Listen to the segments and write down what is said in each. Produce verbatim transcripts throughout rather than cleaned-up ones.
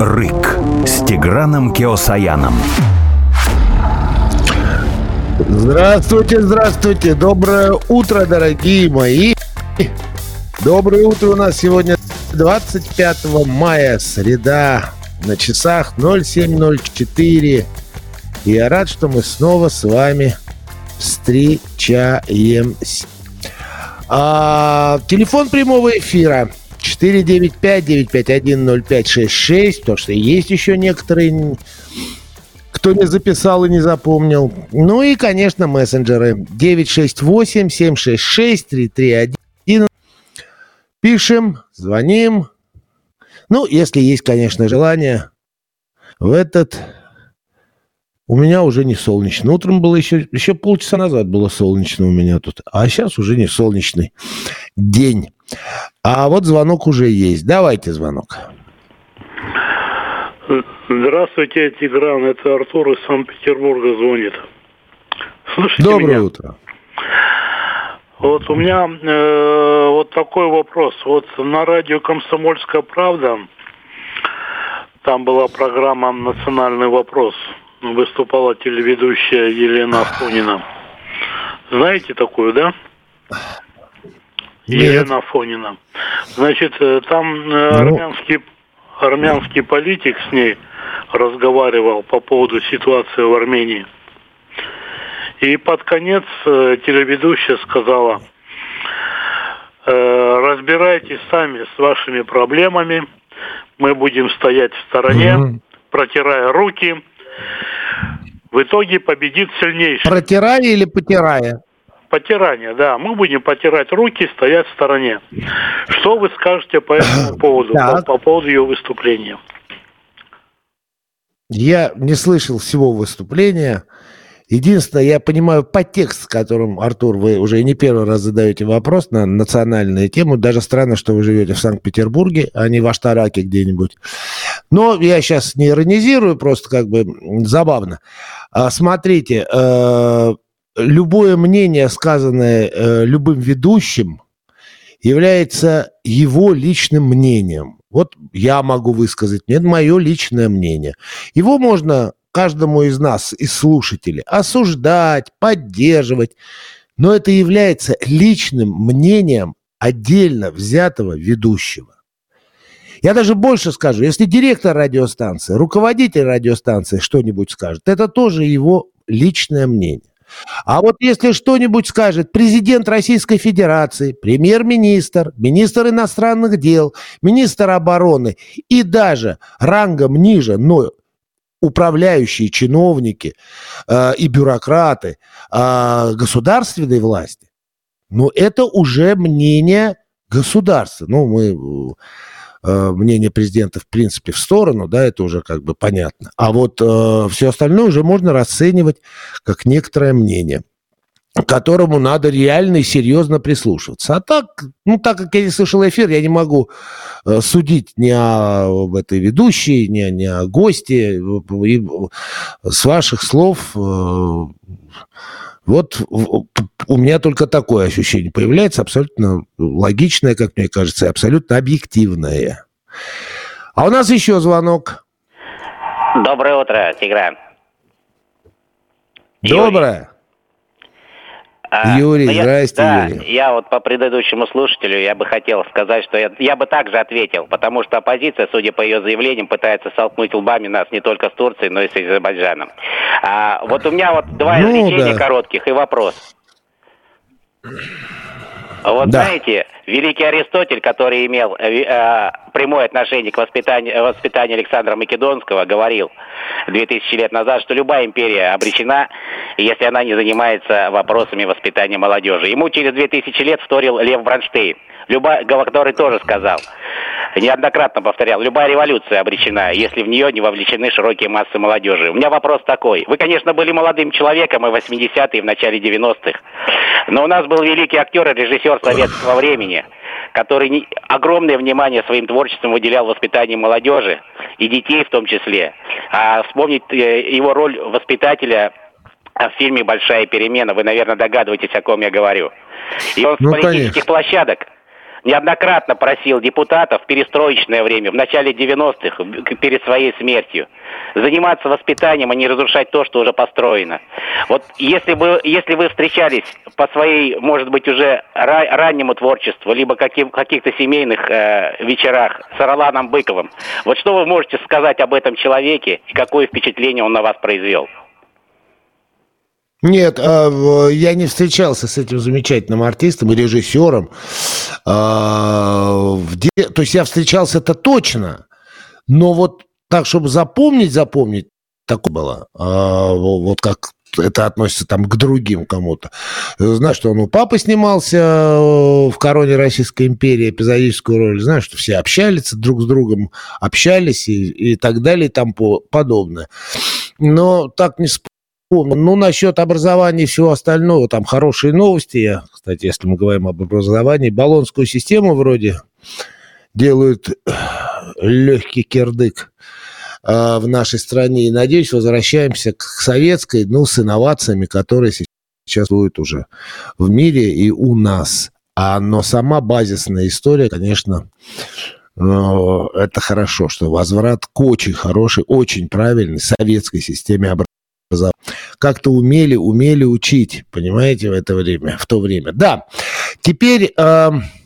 «Рык» с Тиграном Кеосаяном. Здравствуйте, здравствуйте. Доброе утро, дорогие мои. Доброе утро. У нас сегодня двадцать пятого мая, среда. На часах ноль семь ноль четыре. И я рад, что мы снова с вами встречаемся. А, телефон прямого эфира четыре девять пять девять пять один ноль пять шесть шесть. Потому что есть еще некоторые, кто не записал и не запомнил. Ну и, конечно, мессенджеры девять шесть восемь семь шесть шесть три три один. Пишем, звоним. Ну, если есть, конечно, желание. В этот... У меня уже не солнечно. Утром было еще... Еще полчаса назад было солнечно у меня тут. А сейчас уже не солнечный день. А вот звонок уже есть. Давайте звонок. Здравствуйте, Тигран. Это Артур из Санкт-Петербурга звонит. Слушайте Доброе меня? утро. Вот у меня э, вот такой вопрос. Вот на радио «Комсомольская правда» там была программа «Национальный вопрос». Выступала телеведущая Елена Афонина. Знаете такую, да? Нет. Елена Афонина. Значит, там Ну... армянский, армянский политик с ней разговаривал по поводу ситуации в Армении. И под конец телеведущая сказала: разбирайтесь сами с вашими проблемами, мы будем стоять в стороне, mm-hmm. протирая руки. В итоге победит сильнейший. Протирая или потирая? Потирание, да. Мы будем потирать руки, стоять в стороне. Что вы скажете по этому поводу, по, по поводу ее выступления? Я не слышал всего выступления. Единственное, я понимаю подтекст, которым, Артур, вы уже не первый раз задаете вопрос на национальную тему. Даже странно, что вы живете в Санкт-Петербурге, а не в Аштараке где-нибудь. Но я сейчас не иронизирую, просто как бы забавно. Смотрите, любое мнение, сказанное любым ведущим, является его личным мнением. Вот я могу высказать, это мое личное мнение. Его можно... каждому из нас, из слушателей, осуждать, поддерживать. Но это является личным мнением отдельно взятого ведущего. Я даже больше скажу, если директор радиостанции, руководитель радиостанции что-нибудь скажет, это тоже его личное мнение. А вот если что-нибудь скажет президент Российской Федерации, премьер-министр, министр иностранных дел, министр обороны и даже рангом ниже, но управляющие чиновники э, и бюрократы э, государственной власти, ну, это уже мнение государства. Ну, мы э, мнение президента, в принципе, в сторону, да, это уже как бы понятно. А вот э, все остальное уже можно расценивать как некоторое мнение, к которому надо реально и серьезно прислушиваться. А так, ну, так как я не слышал эфир, я не могу э, судить ни об этой ведущей, ни, ни о гости. И с ваших слов, э, вот у меня только такое ощущение появляется, абсолютно логичное, как мне кажется, и абсолютно объективное. А у нас еще звонок. Доброе утро, Тигран. Доброе. А, Юрий, я, здрасте, да, Юрий. Я вот по предыдущему слушателю, я бы хотел сказать, что я, я бы также ответил, потому что оппозиция, судя по ее заявлениям, пытается столкнуть лбами нас не только с Турцией, но и с Азербайджаном. А, вот у меня вот два ну, изречения да. коротких и вопрос. Вот да. Знаете, великий Аристотель, который имел э, прямое отношение к воспитанию, воспитанию Александра Македонского, говорил две тысячи лет назад, что любая империя обречена, если она не занимается вопросами воспитания молодежи. Ему через две тысячи лет вторил Лев Бронштейн, любая, который тоже сказал, неоднократно повторял, любая революция обречена, если в нее не вовлечены широкие массы молодежи. У меня вопрос такой. Вы, конечно, были молодым человеком и в восьмидесятые, и в начале девяностых, но у нас был великий актер и режиссер советского времени, который не, огромное внимание своим творчеством уделял воспитанию молодежи и детей в том числе. А вспомнить э, его роль воспитателя в фильме «Большая перемена», вы, наверное, догадываетесь, о ком я говорю. И он с ну, политических конечно. площадок неоднократно просил депутатов в перестроечное время, в начале девяностых, перед своей смертью, заниматься воспитанием, а не разрушать то, что уже построено. Вот если бы, если вы встречались по своей, может быть, уже ра- раннему творчеству, либо каким, каких-то семейных э, вечерах с Роланом Быковым, вот что вы можете сказать об этом человеке и какое впечатление он на вас произвел? Нет, я не встречался с этим замечательным артистом и режиссером. То есть я встречался-то точно, но вот так, чтобы запомнить, запомнить, такое было. Вот как это относится там к другим кому-то. Знаю, что он у папы снимался в «Короне Российской империи», эпизодическую роль. Знаю, что все общались друг с другом, общались и, и так далее, и тому подобное. Но так не вспомнил. Ну, насчет образования и всего остального, там хорошие новости. Я, кстати, если мы говорим об образовании, Болонскую систему вроде делают легкий кирдык э, в нашей стране. И, надеюсь, возвращаемся к советской, ну, с инновациями, которые сейчас будут уже в мире и у нас. А, но сама базисная история, конечно, э, это хорошо, что возврат к очень хорошей, очень правильной советской системе образования. Как-то умели, умели учить, понимаете, в это время, в то время. Да, теперь, э,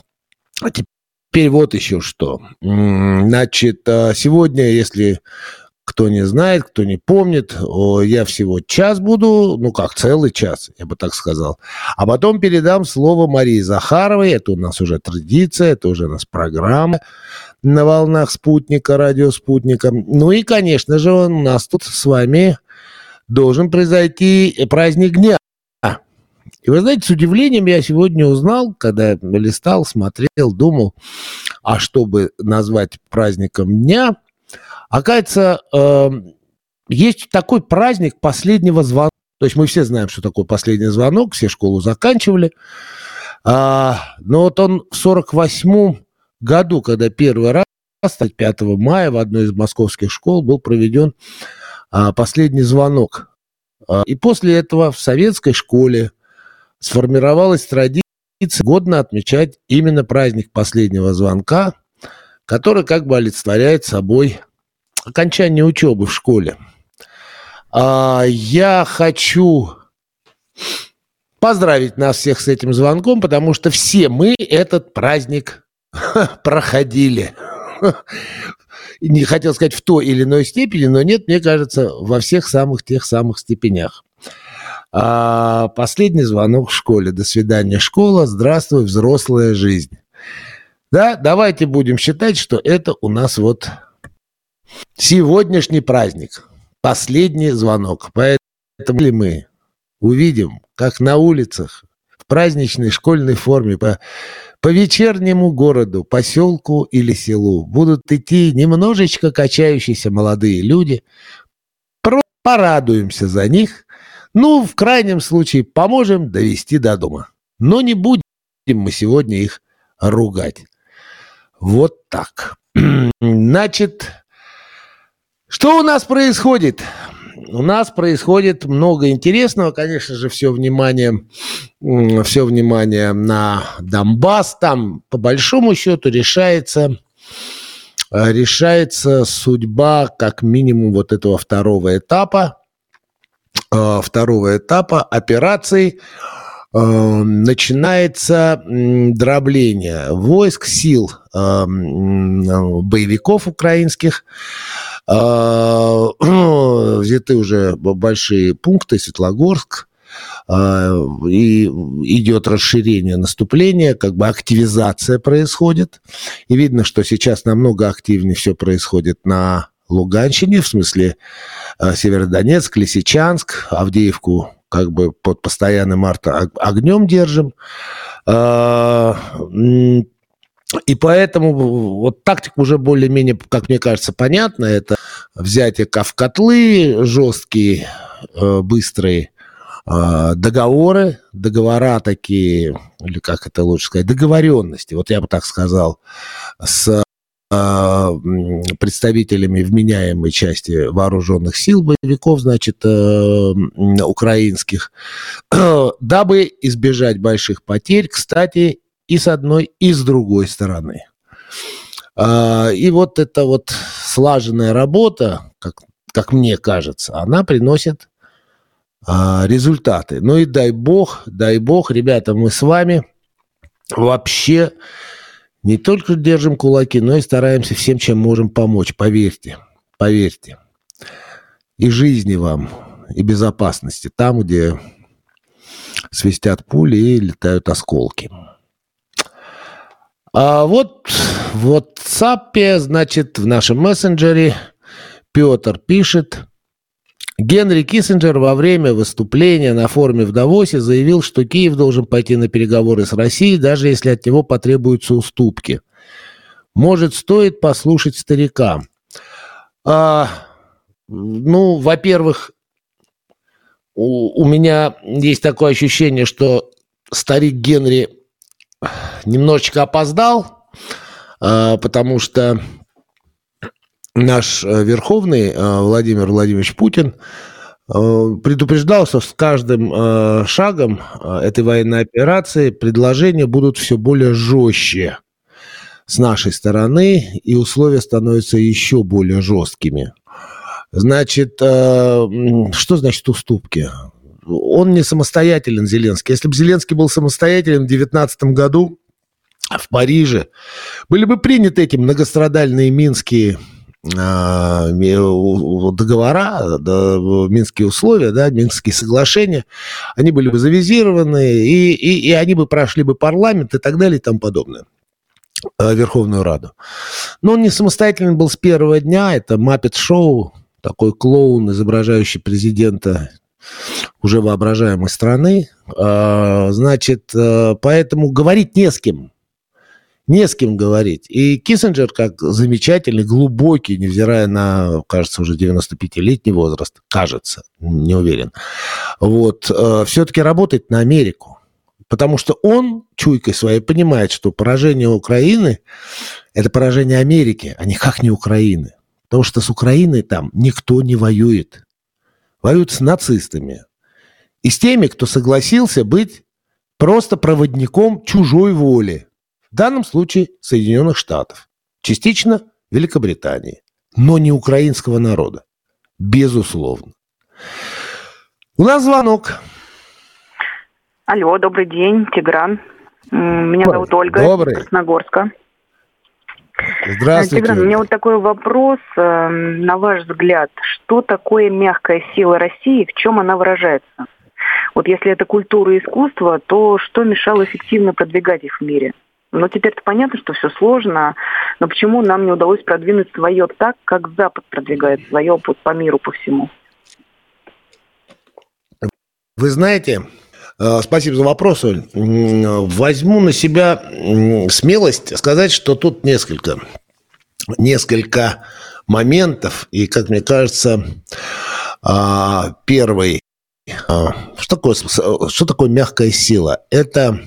теперь вот еще что. Значит, сегодня, если кто не знает, кто не помнит, я всего час буду, ну как, целый час, я бы так сказал. А потом передам слово Марии Захаровой, это у нас уже традиция, это уже у нас программа на волнах спутника, радио спутника. Ну и, конечно же, у нас тут с вами должен произойти праздник дня. И вы знаете, с удивлением я сегодня узнал, когда листал, смотрел, думал, а чтобы назвать праздником дня, оказывается, э, есть такой праздник последнего звонка. То есть мы все знаем, что такое последний звонок, все школу заканчивали. А, но вот он в сорок восьмом году, когда первый раз, пятого мая, в одной из московских школ был проведен последний звонок. И после этого в советской школе сформировалась традиция годно отмечать именно праздник последнего звонка, который как бы олицетворяет собой окончание учебы в школе. Я хочу поздравить нас всех с этим звонком, потому что все мы этот праздник проходили. Не хотел сказать в той или иной степени, но нет, мне кажется, во всех самых тех самых степенях. А последний звонок в школе. До свидания, школа. Здравствуй, взрослая жизнь. Да, давайте будем считать, что это у нас вот сегодняшний праздник. Последний звонок. Поэтому мы увидим, как на улицах в праздничной школьной форме по По вечернему городу, поселку или селу будут идти немножечко качающиеся молодые люди. Порадуемся за них. Ну, в крайнем случае, поможем довести до дома. Но не будем мы сегодня их ругать. Вот так. Значит, что у нас происходит? У нас происходит много интересного. Конечно же, все внимание, все внимание на Донбасс. Там, по большому счету, решается, решается судьба, как минимум, вот этого второго этапа, второго этапа операции. Начинается дробление войск, сил боевиков украинских. Взяты уже большие пункты, Светлогорск, и идет расширение наступления, как бы активизация происходит. И видно, что сейчас намного активнее все происходит на Луганщине, в смысле Северодонецк, Лисичанск, Авдеевку как бы под постоянным огнем держим. И поэтому вот тактика уже более-менее, как мне кажется, понятна. Это взятие в котлы, жесткие, быстрые договоры, договора такие, или как это лучше сказать, договоренности, вот я бы так сказал, с представителями вменяемой части вооруженных сил боевиков, значит, украинских, дабы избежать больших потерь. Кстати, и с одной, и с другой стороны. И вот эта вот слаженная работа, как, как мне кажется, она приносит результаты. Ну и дай бог, дай бог, ребята, мы с вами вообще не только держим кулаки, но и стараемся всем, чем можем помочь. Поверьте, поверьте. И жизни вам, и безопасности там, где свистят пули и летают осколки. А вот в WhatsApp, значит, в нашем мессенджере Петр пишет: Генри Киссинджер во время выступления на форуме в Давосе заявил, что Киев должен пойти на переговоры с Россией, даже если от него потребуются уступки. Может, стоит послушать старика? А, ну, во-первых, у, у меня есть такое ощущение, что старик Генри немножечко опоздал, а, потому что наш верховный Владимир Владимирович Путин предупреждал, что с каждым шагом этой военной операции предложения будут все более жестче с нашей стороны, и условия становятся еще более жесткими. Значит, что значит уступки? Он не самостоятелен, Зеленский. Если бы Зеленский был самостоятелен в две тысячи девятнадцатом году в Париже, были бы приняты эти многострадальные минские договора, минские условия, да, минские соглашения, они были бы завизированы, и, и, и они бы прошли бы парламент и так далее и тому подобное, Верховную Раду. Но он не самостоятельный был с первого дня, это Muppet-шоу, такой клоун, изображающий президента уже воображаемой страны, значит, поэтому говорить не с кем. Не с кем говорить. И Киссинджер, как замечательный, глубокий, невзирая на, кажется, уже девяностопятилетний возраст, кажется, не уверен, вот, э, все-таки работает на Америку. Потому что он, чуйкой своей, понимает, что поражение Украины – это поражение Америки, а никак не Украины. Потому что с Украиной там никто не воюет. Воюют с нацистами. И с теми, кто согласился быть просто проводником чужой воли. В данном случае Соединенных Штатов, частично Великобритании, но не украинского народа, безусловно. У нас звонок. Алло, добрый день, Тигран. Меня зовут Ольга из Красногорска. Здравствуйте. Тигран, у меня вот такой вопрос. На ваш взгляд, что такое мягкая сила России, в чем она выражается? Вот если это культура и искусство, то что мешало эффективно продвигать их в мире? Но теперь-то понятно, что все сложно, но почему нам не удалось продвинуть свое так, как Запад продвигает свое по миру, по всему? Вы знаете, спасибо за вопрос, Оль. Возьму на себя смелость сказать, что тут несколько, несколько моментов, и, как мне кажется, первый, что такое, что такое мягкая сила? Это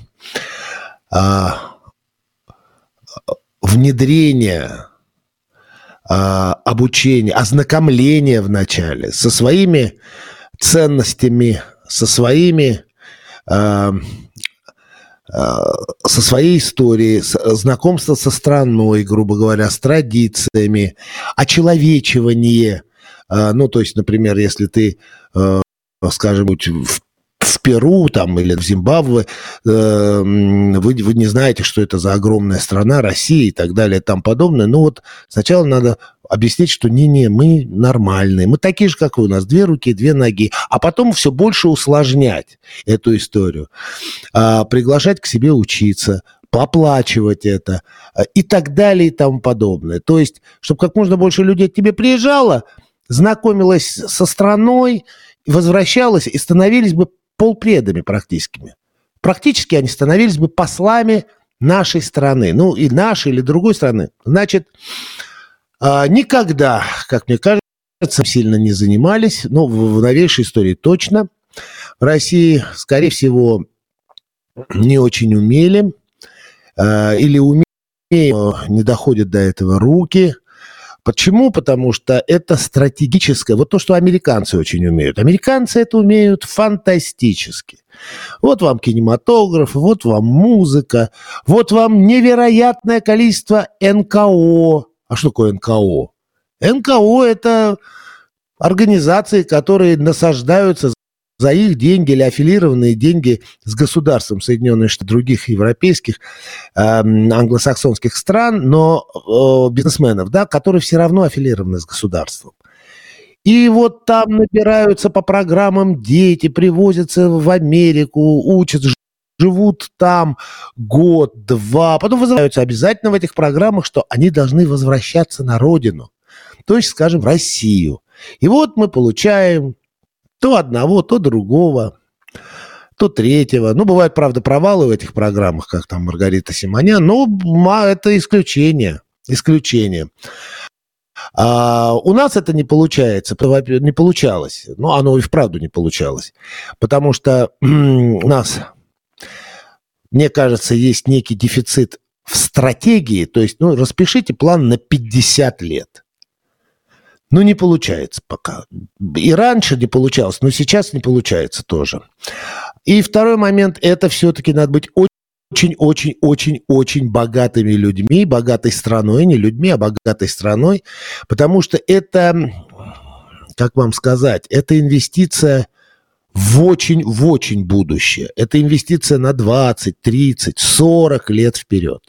внедрение, обучение, ознакомление вначале со своими ценностями, со своими, со своей историей, знакомство со страной, грубо говоря, с традициями, очеловечивание. Ну, то есть, например, если ты, скажем, в в Перу там, или в Зимбабве, э, вы, вы не знаете, что это за огромная страна, Россия и так далее и тому подобное. Ну вот сначала надо объяснить, что не-не, мы нормальные, мы такие же, как вы, у нас две руки, две ноги, а потом все больше усложнять эту историю, а, приглашать к себе учиться, поплачивать это и так далее и тому подобное. То есть, чтобы как можно больше людей к тебе приезжало, знакомилось со страной, возвращалось и становились бы полпредами практическими. Практически они становились бы послами нашей страны. Ну, и нашей, или другой страны. Значит, никогда, как мне кажется, сильно не занимались. Ну, в новейшей истории точно. В России, скорее всего, не очень умели. Или умеют, не доходят до этого руки. Почему? Потому что это стратегическое. Вот то, что американцы очень умеют. Американцы это умеют фантастически. Вот вам кинематограф, вот вам музыка, вот вам невероятное количество эн ка о. А что такое эн ка о? эн ка о – это организации, которые насаждаются за их деньги или аффилированные деньги с государством Соединенных Штатов, других европейских, э, англосаксонских стран, но э, бизнесменов, да, которые все равно аффилированы с государством. И вот там набираются по программам дети, привозятся в Америку, учатся, живут там год, два, потом возвращаются обязательно в этих программах, что они должны возвращаться на родину, то есть, скажем, в Россию. И вот мы получаем то одного, то другого, то третьего. Ну, бывают, правда, провалы в этих программах, как там Маргарита Симонян, но это исключение. Исключение. А у нас это не получается, не получалось. Ну, оно и вправду не получалось. Потому что у нас, мне кажется, есть некий дефицит в стратегии. То есть, ну, распишите план на пятьдесят лет. Ну, не получается пока. И раньше не получалось, но сейчас не получается тоже. И второй момент, это все-таки надо быть очень-очень-очень-очень богатыми людьми, богатой страной, не людьми, а богатой страной, потому что это, как вам сказать, это инвестиция в очень, в очень будущее. Это инвестиция на двадцать, тридцать, сорок лет вперед.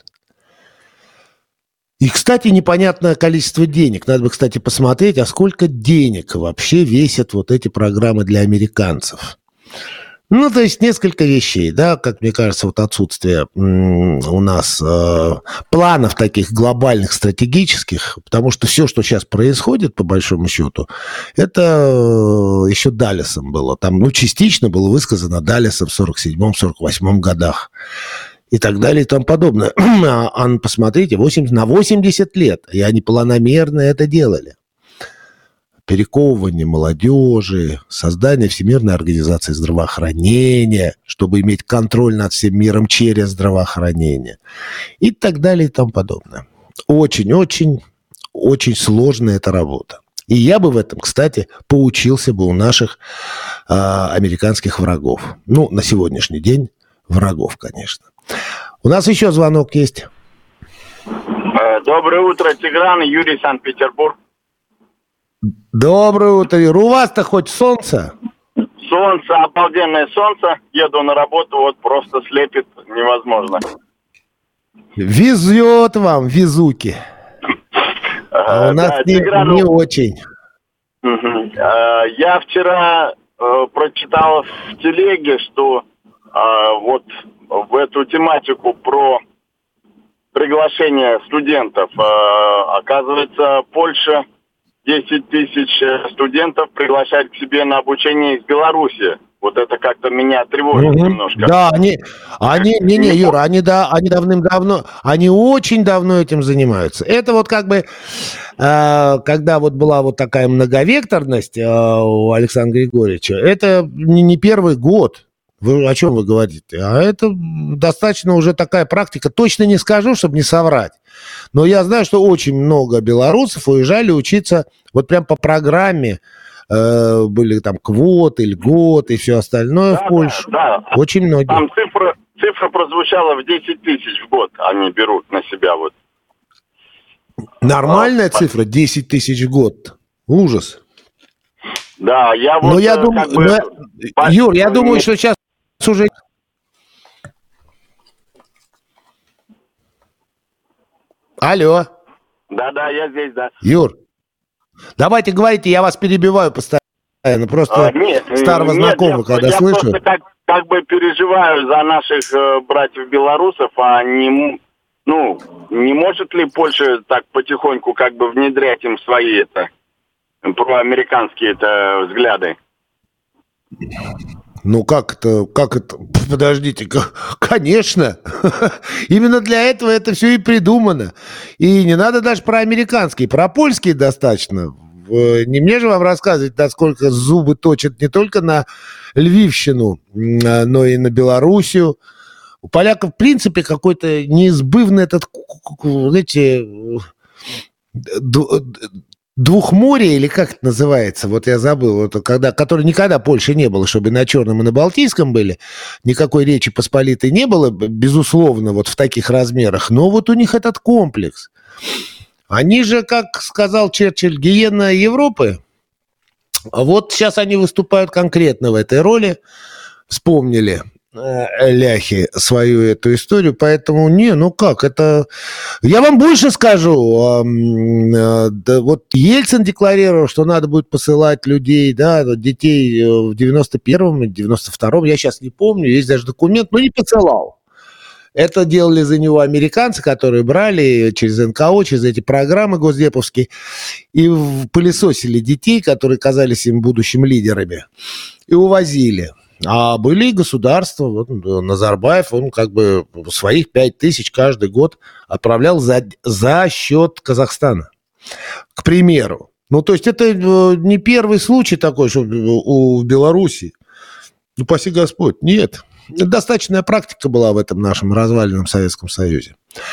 И, кстати, непонятное количество денег. Надо бы, кстати, посмотреть, а сколько денег вообще весят вот эти программы для американцев. Ну, то есть несколько вещей, да, как мне кажется, вот отсутствие м- у нас э, планов таких глобальных, стратегических, потому что все, что сейчас происходит, по большому счету, это э, еще Даллесом было. Там, ну, частично было высказано Даллесом в сорок седьмом — сорок восьмом годах. И так далее, и тому подобное. А посмотрите, восемьдесят, на восемьдесят лет, и они планомерно это делали. Перековывание молодежи, создание Всемирной организации здравоохранения, чтобы иметь контроль над всем миром через здравоохранение. И так далее, и тому подобное. Очень-очень, очень сложная эта работа. И я бы в этом, кстати, поучился бы у наших э, американских врагов. Ну, на сегодняшний день врагов, конечно. У нас еще звонок есть. Доброе утро, Тигран, Юрий, Санкт-Петербург. Доброе утро, Юр. У вас-то хоть солнце? Солнце, обалденное солнце. Еду на работу, вот просто слепит невозможно. Везет вам, везуки. А у нас да, не, Тиграну... не очень. Угу. Я вчера э, прочитал в телеге, что э, вот в эту тематику про приглашение студентов, э, оказывается, Польша десять тысяч студентов приглашает к себе на обучение из Беларуси. Вот это как-то меня тревожит mm-hmm. немножко. Да, они, они, не, не, Юра, они, да, они давным-давно, они очень давно этим занимаются. Это вот как бы, э, когда вот была вот такая многовекторность э, у Александра Григорьевича, это не, не первый год. Вы о чем вы говорите? А это достаточно уже такая практика. Точно не скажу, чтобы не соврать. Но я знаю, что очень много белорусов уезжали учиться вот прям по программе. Э, были там квоты, льготы и все остальное да, в Польшу. Да, да. Очень многие. Там цифра, цифра прозвучала в десять тысяч в год. Они берут на себя вот. Нормальная а, цифра? десять тысяч в год. Ужас. Да, я вот... Но я думаю, как бы, но, Юр, я думаю, что сейчас уже... Алло. Да-да, я здесь, да. Юр, давайте говорите, я вас перебиваю постоянно. Просто а, нет, старого нет, знакомого, я, когда я слышу. Я просто как, как бы переживаю за наших э, братьев-белорусов, а не, ну, не может ли Польша так потихоньку как бы внедрять им свои это, проамериканские это взгляды? Ну, как это, как это, подождите, конечно, именно для этого это все и придумано. И не надо даже про американские, про польские достаточно. Не мне же вам рассказывать, насколько зубы точат не только на Львивщину, но и на Белоруссию. У поляков, в принципе, какой-то неизбывный этот, знаете, двухморье, или как это называется, вот я забыл, вот, когда, который никогда Польши не было, чтобы на Черном и на Балтийском были, никакой Речи Посполитой не было, безусловно, вот в таких размерах, но вот у них этот комплекс. Они же, как сказал Черчилль, гиена Европы. А вот сейчас они выступают конкретно в этой роли, вспомнили э, ляхи свою эту историю, поэтому не, ну как, это... Я вам больше скажу, э, э, да, вот Ельцин декларировал, что надо будет посылать людей, да, детей в девяносто первом, девяносто втором, я сейчас не помню, есть даже документ, но не посылал. Это делали за него американцы, которые брали через эн ка о, через эти программы госдеповские, и пылесосили детей, которые казались им будущими лидерами, и увозили. А были и государства, вот Назарбаев, он как бы своих пять тысяч каждый год отправлял за, за счет Казахстана, к примеру. Ну, то есть это не первый случай такой, что у Беларуси, ну, упаси Господь, нет. Достаточная практика была в этом нашем разваленном Советском Союзе.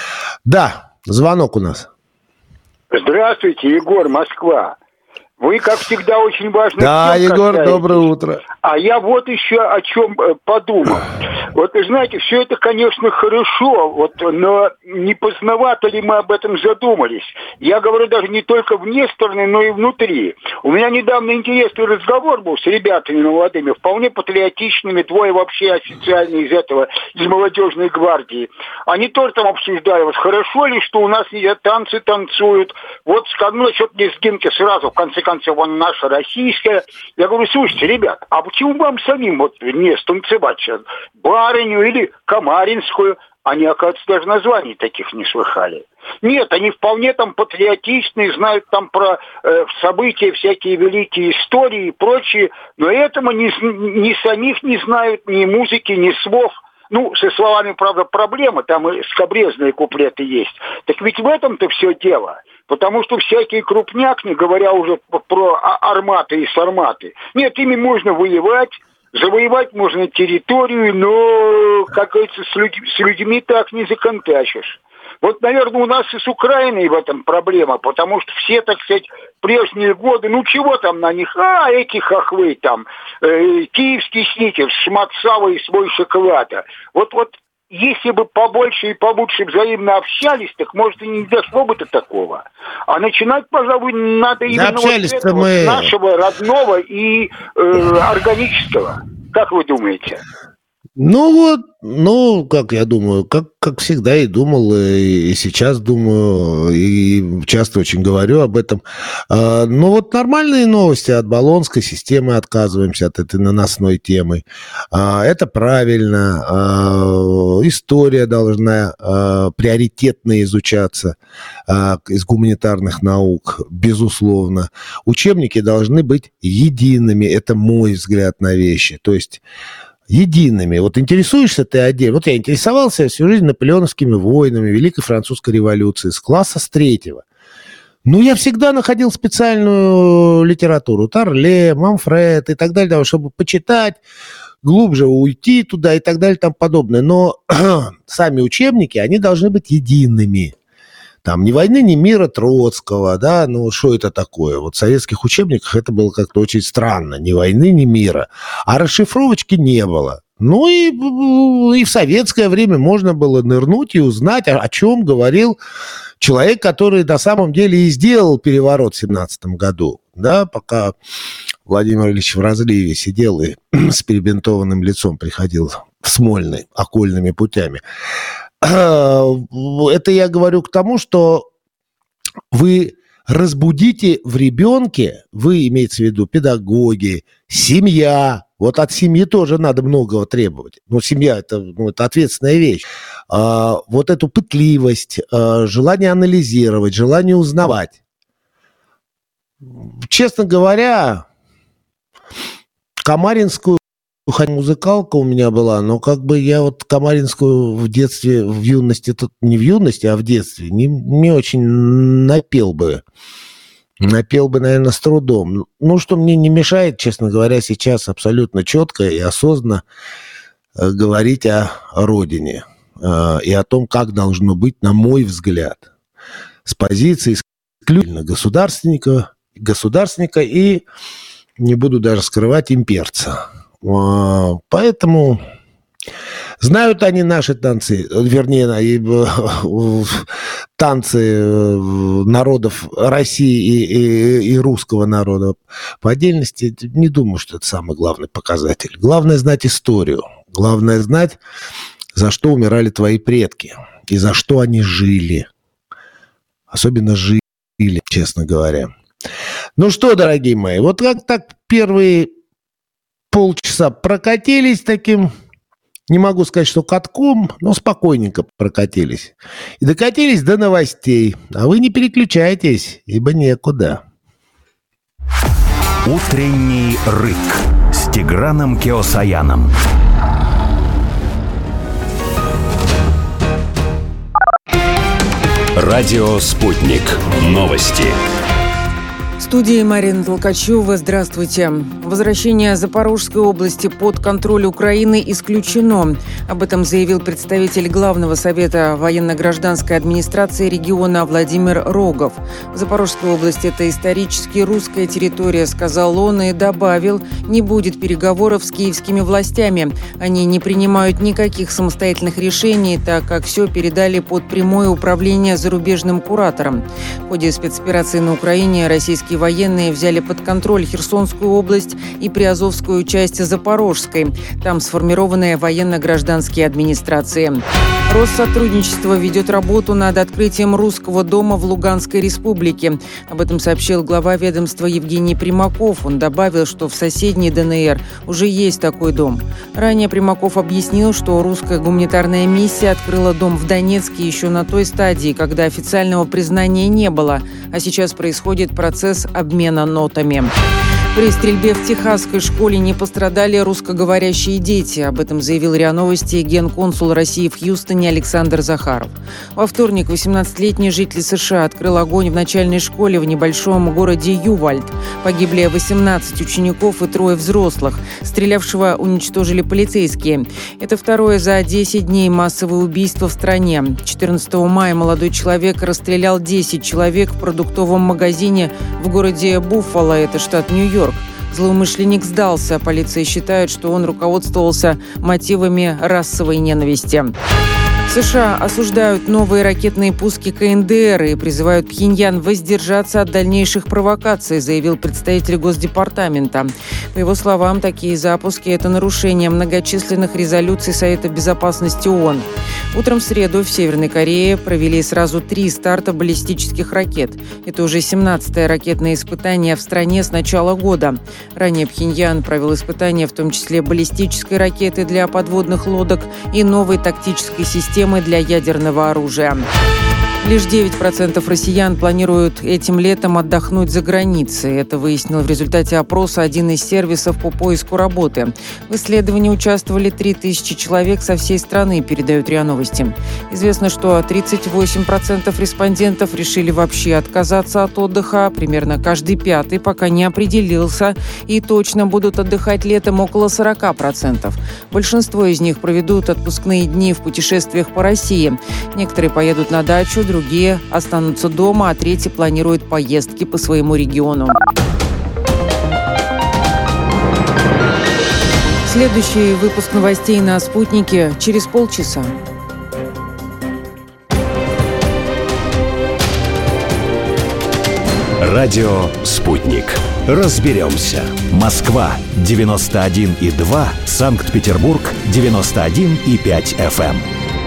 Да, звонок у нас. Здравствуйте, Егор, Москва. Вы, как всегда, очень важны. Да, Егор, касаетесь. Доброе утро. А я вот еще о чем подумал. Вот, вы знаете, все это, конечно, хорошо, вот, но не поздновато ли мы об этом задумались? Я говорю даже не только вне страны, но и внутри. У меня недавно интересный разговор был с ребятами молодыми, вполне патриотичными, двое вообще официальные из этого, из молодежной гвардии. Они тоже там обсуждали, вот хорошо ли, что у нас танцы танцуют. Вот, ну, насчет лезгинки сразу, в конце концов, он наша российская. Я говорю, слушайте, ребят, а почему вам самим вот не станцевать сейчас барыню или Камаринскую? Они, оказывается, даже названий таких не слыхали. Нет, они вполне там патриотичные, знают там про э, события, всякие великие истории и прочее, но этому ни, ни самих не знают, ни музыки, ни слов. Ну, со словами, правда, проблема, там и скабрезные куплеты есть. Так ведь в этом-то все дело. Потому что всякие крупняк, не говоря уже про арматы и сарматы, нет, ими можно воевать, завоевать можно территорию, но, как говорится, с, людь- с людьми так не законтачишь. Вот, наверное, у нас и с Украиной в этом проблема, потому что все, так сказать, прежние годы, ну чего там на них, а, эти хохлы там, э, киевский сникерс, шматсава и свой шоколада. Вот, вот, если бы побольше и получше взаимно общались, так, может, и не дошло бы до такого. А начинать, пожалуй, надо именно вот с этого, мы... нашего родного и э, органического. Как вы думаете? Ну вот, ну, как я думаю, как, как всегда и думал, и, и сейчас думаю, и часто очень говорю об этом. А, ну вот нормальные новости от Болонской системы, отказываемся от этой наносной темы. А, это правильно. А, история должна а, приоритетно изучаться а, из гуманитарных наук, безусловно. Учебники должны быть едиными, это мой взгляд на вещи. То есть едиными. Вот интересуешься ты отдельно. Вот я интересовался всю жизнь наполеоновскими войнами, Великой Французской революцией с класса с третьего. Ну, я всегда находил специальную литературу. Тарле, Манфред и так далее, чтобы почитать, глубже уйти туда и так далее, и тому подобное. Но сами учебники, они должны быть едиными. Там ни войны, ни мира Троцкого, да, ну что это такое? Вот в советских учебниках это было как-то очень странно. Ни войны, ни мира. А расшифровочки не было. Ну и, и в советское время можно было нырнуть и узнать, о, о чем говорил человек, который на самом деле и сделал переворот в семнадцатом году. Да, пока Владимир Ильич в разливе сидел и с перебинтованным лицом приходил в Смольный окольными путями. Это я говорю к тому, что вы разбудите в ребенке, вы, имеется в виду педагоги, семья, вот от семьи тоже надо многого требовать. Ну, семья это, ну, это ответственная вещь. А, вот эту пытливость, а, желание анализировать, желание узнавать. Честно говоря, Камаринскую музыкалка у меня была, но как бы я вот Камаринскую в детстве, в юности, тут не в юности, а в детстве, не, не очень напел бы. Напел бы, наверное, с трудом. Ну, что мне не мешает, честно говоря, сейчас абсолютно четко и осознанно говорить о родине и о том, как должно быть, на мой взгляд, с позиции, с исключительно государственника, государственника и, не буду даже скрывать, имперца. Поэтому знают они наши танцы, вернее, танцы народов России и, и, и русского народа по отдельности. Не думаю, что это самый главный показатель. Главное знать историю. Главное знать, за что умирали твои предки и за что они жили. Особенно жили, честно говоря. Ну что, дорогие мои, вот как так первые полчаса прокатились таким, не могу сказать, что катком, но спокойненько прокатились. И докатились до новостей. А вы не переключайтесь, ибо некуда. Утренний рык с Тиграном Кеосаяном. Радио «Спутник». Новости. В студии Марина Толкачева. Здравствуйте. Возвращение Запорожской области под контроль Украины исключено. Об этом заявил представитель Главного совета военно-гражданской администрации региона Владимир Рогов. Запорожская область – это исторически русская территория, сказал он, и добавил, не будет переговоров с киевскими властями. Они не принимают никаких самостоятельных решений, так как все передали под прямое управление зарубежным куратором. В ходе спецоперации на Украине российские военные взяли под контроль Херсонскую область и приазовскую часть Запорожской. Там сформированы военно-гражданские администрации. Россотрудничество ведет работу над открытием русского дома в Луганской республике. Об этом сообщил глава ведомства Евгений Примаков. Он добавил, что в соседней ДНР уже есть такой дом. Ранее Примаков объяснил, что русская гуманитарная миссия открыла дом в Донецке еще на той стадии, когда официального признания не было, а сейчас происходит процесс обмена нотами. При стрельбе в техасской школе не пострадали русскоговорящие дети. Об этом заявил РИА Новости генконсул России в Хьюстоне Александр Захаров. Во вторник восемнадцатилетний житель США открыл огонь в начальной школе в небольшом городе Ювальд. Погибли восемнадцать учеников и трое взрослых. Стрелявшего уничтожили полицейские. Это второе за десять дней массовое убийство в стране. четырнадцатого мая молодой человек расстрелял десять человек в продуктовом магазине в городе Буффало, это штат Нью-Йорк. Злоумышленник сдался. Полиция считает, что он руководствовался мотивами расовой ненависти. США осуждают новые ракетные пуски КНДР и призывают Пхеньян воздержаться от дальнейших провокаций, заявил представитель Госдепартамента. По его словам, такие запуски – это нарушение многочисленных резолюций Совета Безопасности ООН. Утром в среду в Северной Корее провели сразу три старта баллистических ракет. Это уже семнадцатое ракетное испытание в стране с начала года. Ранее Пхеньян провел испытания, в том числе баллистической ракеты для подводных лодок и новой тактической системы для ядерного оружия. Лишь девять процентов россиян планируют этим летом отдохнуть за границей. Это выяснил в результате опроса один из сервисов по поиску работы. В исследовании участвовали три тысячи человек со всей страны, передают РИА Новости. Известно, что тридцать восемь процентов респондентов решили вообще отказаться от отдыха. Примерно каждый пятый пока не определился. И точно будут отдыхать летом около сорок процентов. Большинство из них проведут отпускные дни в путешествиях по России. Некоторые поедут на дачу, другие останутся дома, а третьи планируют поездки по своему региону. Следующий выпуск новостей на «Спутнике» через полчаса. Радио «Спутник». Разберемся. Москва девяносто один и два, Санкт-Петербург девяносто один и пять эф эм.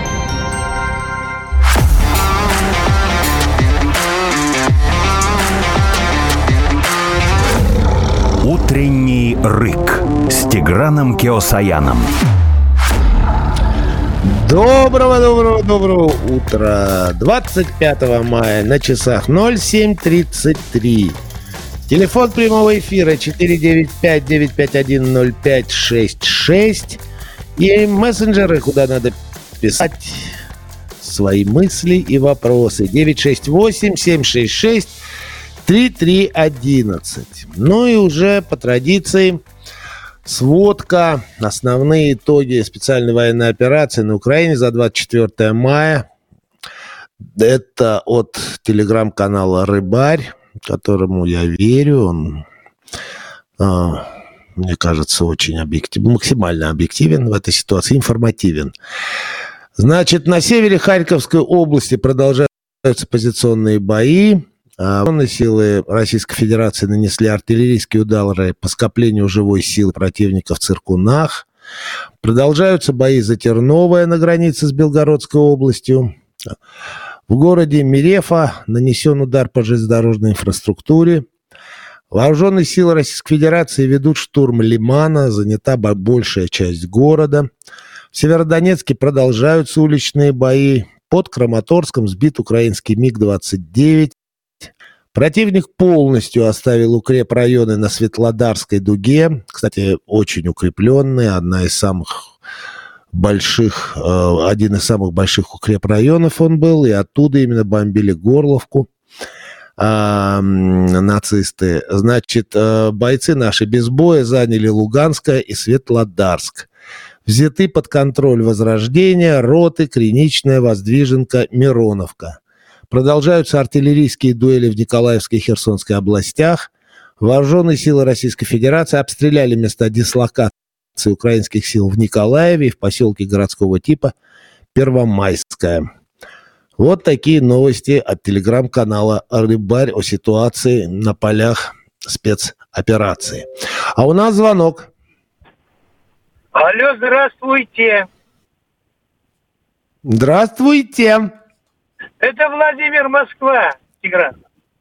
Утренний рык с Тиграном Кеосаяном. Доброго, доброго, доброго утра. двадцать пятого мая на часах ноль семь тридцать три. Телефон прямого эфира четыре девять пять девять пять один ноль пять шесть шесть. И мессенджеры, куда надо писать свои мысли и вопросы. девять шесть восемь семь шесть шесть три три одиннадцать. Ну и уже по традиции сводка, основные итоги специальной военной операции на Украине за двадцать четвёртое мая. Это от телеграм-канала «Рыбарь», которому я верю. Он, мне кажется, очень объективен, максимально объективен в этой ситуации, информативен. Значит, на севере Харьковской области продолжаются позиционные бои. Вооруженные силы Российской Федерации нанесли артиллерийские удары по скоплению живой силы противника в Циркунах. Продолжаются бои за Терновое на границе с Белгородской областью. В городе Мерефа нанесен удар по железнодорожной инфраструктуре. Вооруженные силы Российской Федерации ведут штурм Лимана, занята большая часть города. В Северодонецке продолжаются уличные бои. Под Краматорском сбит украинский миг двадцать девять. Противник полностью оставил укрепрайоны на Светлодарской дуге. Кстати, очень укрепленные. Одна из самых больших, один из самых больших укрепрайонов он был. И оттуда именно бомбили Горловку а, нацисты. Значит, бойцы наши без боя заняли Луганское и Светлодарск. Взяты под контроль Возрождение, Роты, Криничная, Воздвиженка, Мироновка. Продолжаются артиллерийские дуэли в Николаевской и Херсонской областях. Вооруженные силы Российской Федерации обстреляли места дислокации украинских сил в Николаеве и в поселке городского типа Первомайское. Вот такие новости от телеграм-канала «Рыбарь» о ситуации на полях спецоперации. А у нас звонок. Алло, здравствуйте. Здравствуйте. Это Владимир, Москва, Тигран.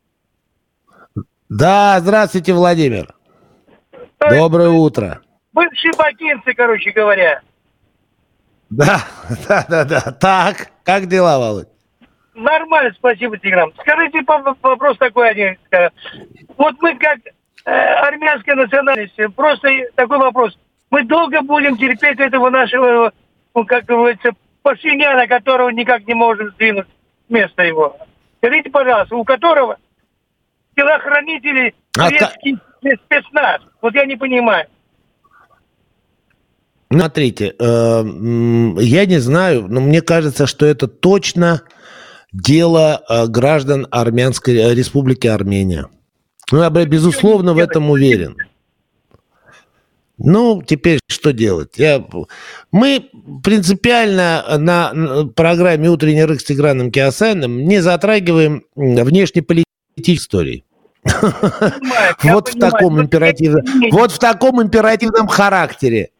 Да, здравствуйте, Владимир. То Доброе есть, утро. Бывшие бакинцы, короче говоря. Да, да, да, да. Так, как дела, Володь? Нормально, спасибо, Тигран. Скажите, вопрос такой один. Вот мы как э, армянская национальность, просто такой вопрос. Мы долго будем терпеть этого нашего, ну, как говорится, Пашиняна, которого никак не можем сдвинуть место его. Скажите, пожалуйста, у которого телохранители турецкий а спецназ. Вот я не понимаю. Смотрите, э, я не знаю, но мне кажется, что это точно дело э, граждан Армянской Республики Армения. Ну, я, безусловно, в этом уверен. Ну, теперь что делать? Я... Мы принципиально на программе «Утренний рык» с Тиграном Кеосаяном не затрагиваем внешнеполитические истории. Вот в таком императивном, вот в таком императивном характере.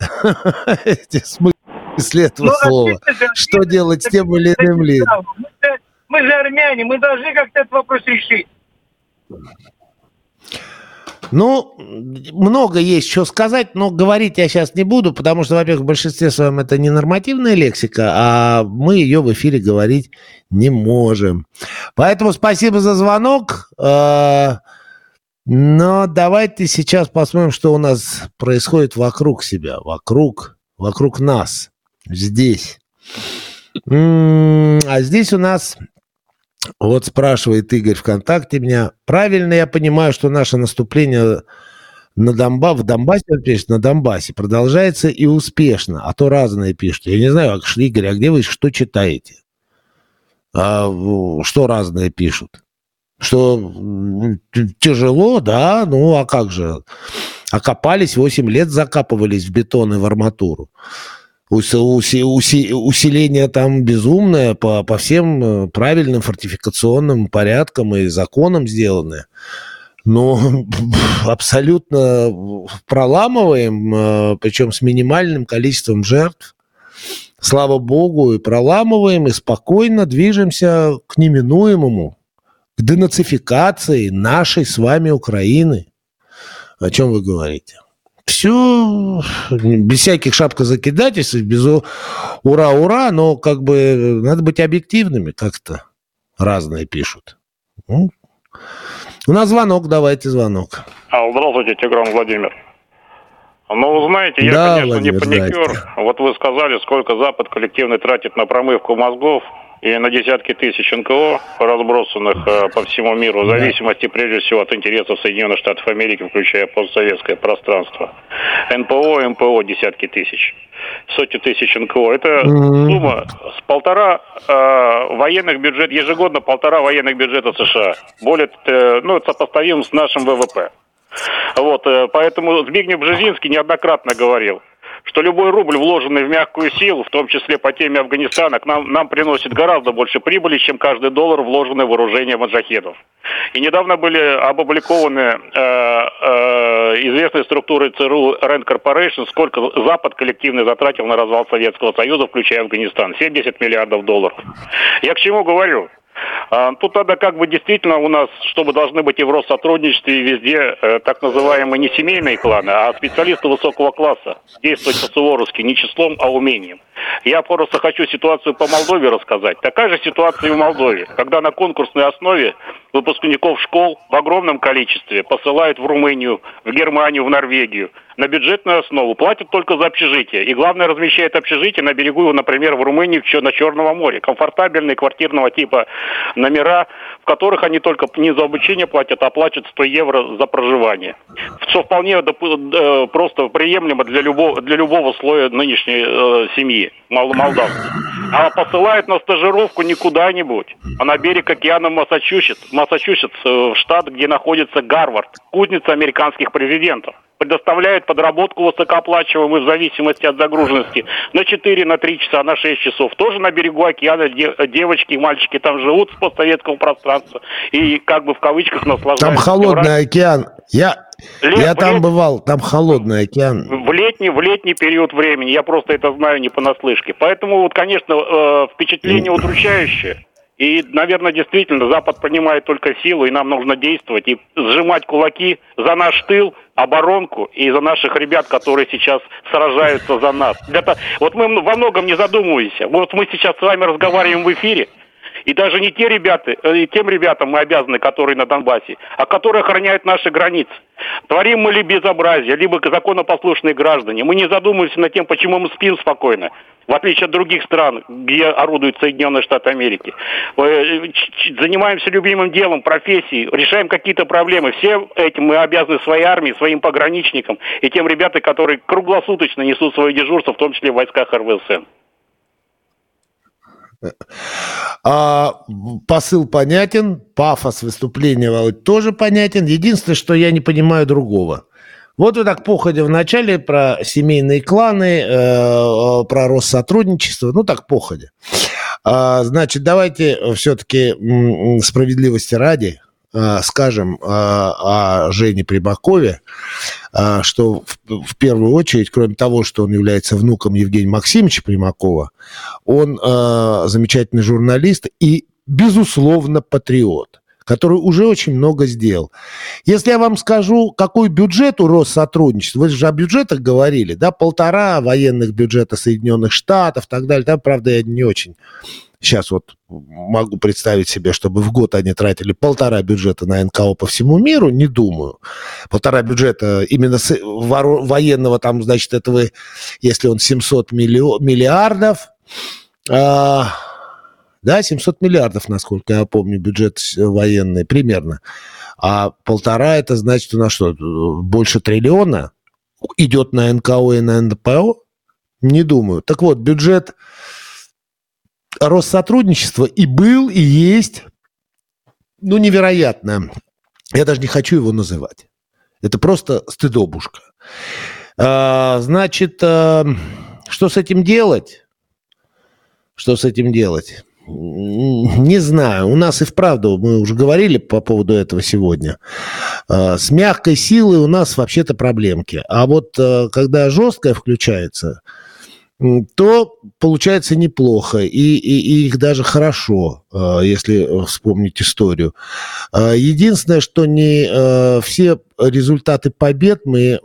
Смысл этого слова. Что делать с тем или иным лидером? Мы же армяне, мы должны как-то этот вопрос решить. Ну, много есть что сказать, но говорить я сейчас не буду, потому что, во-первых, в большинстве своем это не нормативная лексика, а мы ее в эфире говорить не можем. Поэтому спасибо за звонок. Но давайте сейчас посмотрим, что у нас происходит вокруг себя, вокруг, вокруг нас, здесь. А здесь у нас... Вот спрашивает Игорь ВКонтакте меня. Правильно я понимаю, что наше наступление на Донба... в Донбассе, пишет, на Донбассе продолжается и успешно, а то разные пишут. Я не знаю, Игорь, а где вы что читаете? А, что разные пишут? Что тяжело, да? Ну, а как же? Окопались, восемь лет закапывались в бетон и в арматуру. Усиление там безумное по, по всем правильным фортификационным порядкам и законам сделанное. Но абсолютно проламываем, причем с минимальным количеством жертв. Слава богу, и проламываем, и спокойно движемся к неминуемому, к денацификации нашей с вами Украины. О чем вы говорите? Все без всяких шапкозакидательств, без ура-ура, но как бы надо быть объективными, как-то разные пишут. Ну, у нас звонок, давайте звонок. А, здравствуйте, Тигран Владимир. Ну, вы знаете, я, да, конечно, Владимир, не паникер. Вот вы сказали, сколько Запад коллективно тратит на промывку мозгов и на десятки тысяч эн ка о, разбросанных э, по всему миру, в зависимости, прежде всего, от интересов Соединенных Штатов Америки, включая постсоветское пространство. эн пэ о, эм пэ о, десятки тысяч, сотни тысяч эн ка о. Это mm-hmm. сумма с полтора э, военных бюджетов, ежегодно полтора военных бюджета США. Более, э, ну, сопоставим с нашим вэ вэ пэ. Вот, э, поэтому Збигнев Бжезинский неоднократно говорил, что любой рубль, вложенный в мягкую силу, в том числе по теме Афганистана, к нам, нам приносит гораздо больше прибыли, чем каждый доллар, вложенный в вооружение маджахедов. И недавно были опубликованы э, э, известные структуры ЦРУ Rand Corporation, сколько Запад коллективно затратил на развал Советского Союза, включая Афганистан. семьдесят миллиардов долларов. Я к чему говорю? Тут надо как бы действительно у нас, чтобы должны быть и в Россотрудничестве, и везде э, так называемые не семейные кланы, а специалисты высокого класса, действовать по-суворовски не числом, а умением. Я просто хочу ситуацию по Молдове рассказать. Такая же ситуация и в Молдове, когда на конкурсной основе выпускников школ в огромном количестве посылают в Румынию, в Германию, в Норвегию на бюджетную основу, платят только за общежитие. И главное, размещает общежитие на берегу, например, в Румынии, на Черном море. Комфортабельные квартирного типа номера, в которых они только не за обучение платят, а платят сто евро за проживание. Что вполне просто приемлемо для любого, для любого слоя нынешней э, семьи молдавской. А посылают на стажировку не куда-нибудь, а на берег океана Массачусетс, Массачусетс, в штат, где находится Гарвард, кузница американских президентов. Предоставляют подработку высокооплачиваемую в зависимости от загруженности на четыре, на три часа, на шесть часов. Тоже на берегу океана девочки и мальчики там живут с постсоветского пространства и как бы в кавычках наслаждаются. Там холодный океан. Я, Лет, я там лет... бывал, там холодный океан. В летний, в летний период времени, я просто это знаю не понаслышке. Поэтому, вот, конечно, э, впечатление удручающее. И, наверное, действительно, Запад понимает только силу, и нам нужно действовать и сжимать кулаки за наш тыл, оборонку и за наших ребят, которые сейчас сражаются за нас. Это, вот мы во многом не задумываемся. Вот мы сейчас с вами разговариваем в эфире, и даже не те ребята, и тем ребятам мы обязаны, которые на Донбассе, а которые охраняют наши границы. Творим мы ли безобразие, либо законопослушные граждане. Мы не задумываемся над тем, почему мы спим спокойно, в отличие от других стран, где орудуют Соединенные Штаты Америки. Занимаемся любимым делом, профессией, решаем какие-то проблемы. Всем этим мы обязаны своей армии, своим пограничникам и тем ребятам, которые круглосуточно несут свое дежурство, в том числе в войсках эр вэ эс эн. А, посыл понятен, пафос выступления, Володь, тоже понятен. Единственное, что я не понимаю другого. Вот вы так походя в начале про семейные кланы, э, про Россотрудничество, ну так походя. А, значит, давайте все-таки м, справедливости ради э, скажем э, о Жене Примакове, э, что в, в первую очередь, кроме того, что он является внуком Евгения Максимовича Примакова, он э, замечательный журналист и, безусловно, патриот, который уже очень много сделал. Если я вам скажу, какой бюджет у Россотрудничества, вы же о бюджетах говорили, да, полтора военных бюджета Соединенных Штатов и так далее, там, правда, я не очень сейчас вот могу представить себе, чтобы в год они тратили полтора бюджета на эн ка о по всему миру, не думаю. Полтора бюджета именно военного, там, значит, это вы, если он семьсот миллиардов, а, да, семьсот миллиардов, насколько я помню, бюджет военный примерно. А полтора, это значит у нас что, больше триллиона идет на эн ка о и на эн пэ о? Не думаю. Так вот, бюджет Россотрудничества и был, и есть, ну, невероятно. Я даже не хочу его называть. Это просто стыдобушка. А, значит, а, что с этим делать? Что с этим делать? Не знаю. У нас и вправду, мы уже говорили по поводу этого сегодня, с мягкой силой у нас вообще-то проблемки. А вот когда жесткая включается, то получается неплохо, и, и, и их даже хорошо, если вспомнить историю. Единственное, что не все результаты побед мы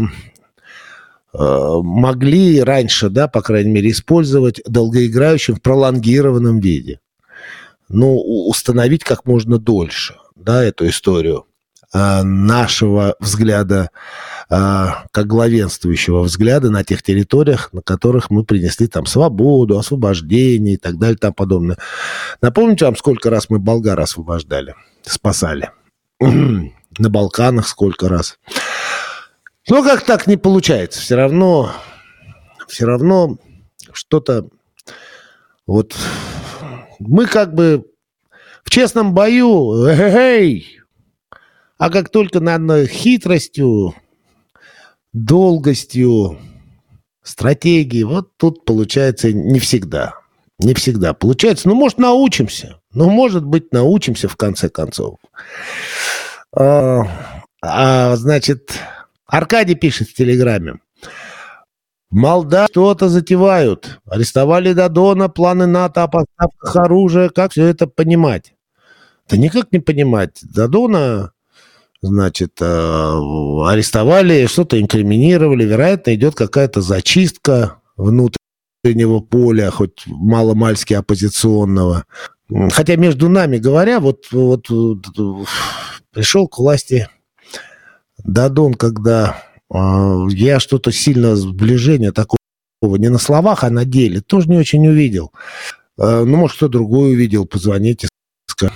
могли раньше, да, по крайней мере, использовать долгоиграющим в пролонгированном виде. Ну, установить как можно дольше, да, эту историю. э, нашего взгляда, э, как главенствующего взгляда на тех территориях, на которых мы принесли там свободу, освобождение и так далее и тому подобное. Напомните вам, сколько раз мы болгар освобождали, спасали. На Балканах сколько раз. Но как так не получается. Все равно, все равно что-то... Вот мы как бы в честном бою, эй, а как только надо хитростью, долгостью, стратегией, вот тут получается не всегда. Не всегда получается. Ну, может, научимся. Ну, может быть, научимся в конце концов. А, а, значит, Аркадий пишет в Телеграме. Молда что-то затевают. Арестовали Додона, планы НАТО о поставках оружия. Как все это понимать? Да никак не понимать. Додона, значит, арестовали, что-то инкриминировали. Вероятно, идет какая-то зачистка внутреннего поля, хоть маломальски оппозиционного. Хотя, между нами говоря, вот, вот, вот пришел к власти Додон, когда э, я что-то сильно сближения такого не на словах, а на деле тоже не очень увидел. Э, ну, может, кто другой увидел, позвоните. Э,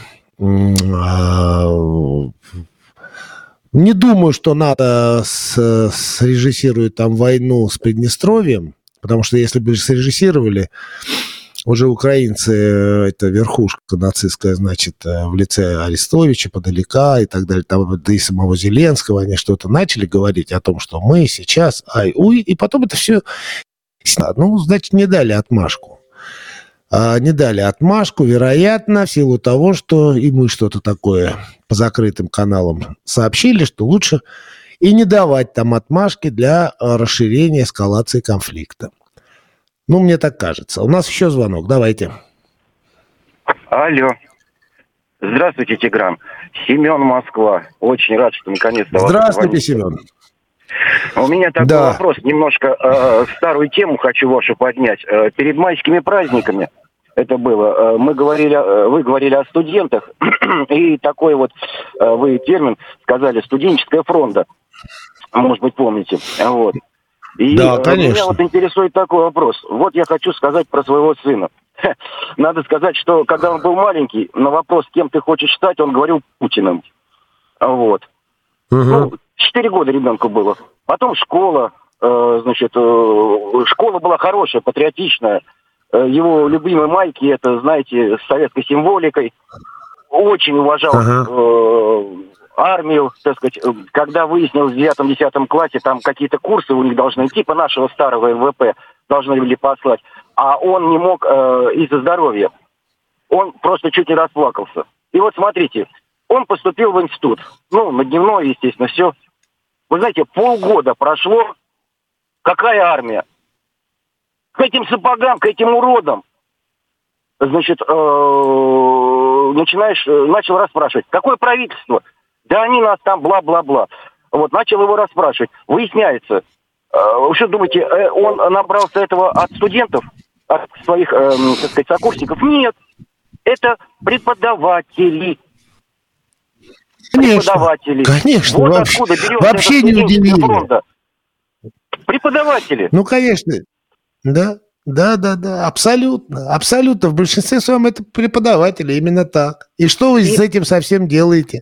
не думаю, что НАТО с, срежиссирует там войну с Приднестровьем, потому что если бы срежиссировали, уже украинцы, это верхушка нацистская, значит, в лице Арестовича, Подоляка и так далее, там, да и самого Зеленского, они что-то начали говорить о том, что мы сейчас, ай-уй, и потом это все, ну, значит, не дали отмашку. А, не дали отмашку, вероятно, в силу того, что и мы что-то такое по закрытым каналам сообщили, что лучше и не давать там отмашки для расширения эскалации конфликта. Ну, мне так кажется. У нас еще звонок. Давайте. Алло. Здравствуйте, Тигран. Семен, Москва. Очень рад, что наконец-то... Здравствуйте, Семен. У меня такой да. вопрос. Немножко э, старую тему хочу вашу поднять. Э, перед майскими праздниками это было. Э, мы говорили, э, вы говорили о студентах. И такой вот э, вы термин сказали «студенческая фронта». Может быть, помните. Вот. И да, конечно. Меня вот интересует такой вопрос. Вот я хочу сказать про своего сына. Надо сказать, что когда он был маленький, на вопрос, кем ты хочешь стать, он говорил Путиным. Вот. Угу. Ну, четыре года ребенку было. Потом школа. Э, значит, э, школа была хорошая, патриотичная. Э, его любимые майки, это, знаете, с советской символикой. Очень уважал... Ага. Э, армию, так сказать, когда выяснилось в девятом-десятом классе, там какие-то курсы у них должны, типа нашего старого эм вэ пэ должны были послать, а он не мог э, из-за здоровья. Он просто чуть не расплакался. И вот смотрите, он поступил в институт. Ну, на дневной, естественно, все. Вы знаете, полгода прошло. Какая армия? К этим сапогам, к этим уродам. Значит, э, начинаешь, начал расспрашивать, какое правительство? Да они нас там бла-бла-бла. Вот, начал его расспрашивать. Выясняется, э, вы что думаете, э, он набрался этого от студентов, от своих, э, так сказать, сокурсников? Нет. Это преподаватели. Конечно, преподаватели. Конечно. Вот вообще, откуда берется вообще не удивительно. Преподаватели. Ну, конечно. Да, да, да, да. Абсолютно. Абсолютно. В большинстве своем это преподаватели. Именно так. И что вы И... с этим совсем делаете?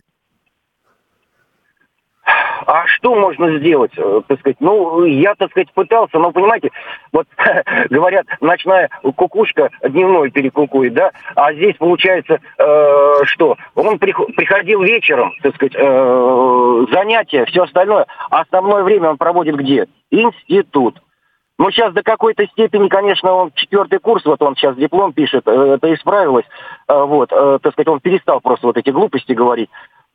А что можно сделать, так сказать? Ну, я, так сказать, пытался, но, понимаете, вот говорят, ночная кукушка дневной перекукует, да? А здесь получается, э, что? Он прих- приходил вечером, так сказать, э, занятия, все остальное. А основное время он проводит где? Институт. Ну, сейчас до какой-то степени, конечно, он четвертый курс, вот он сейчас диплом пишет, это исправилось. Вот, так сказать, он перестал просто вот эти глупости говорить.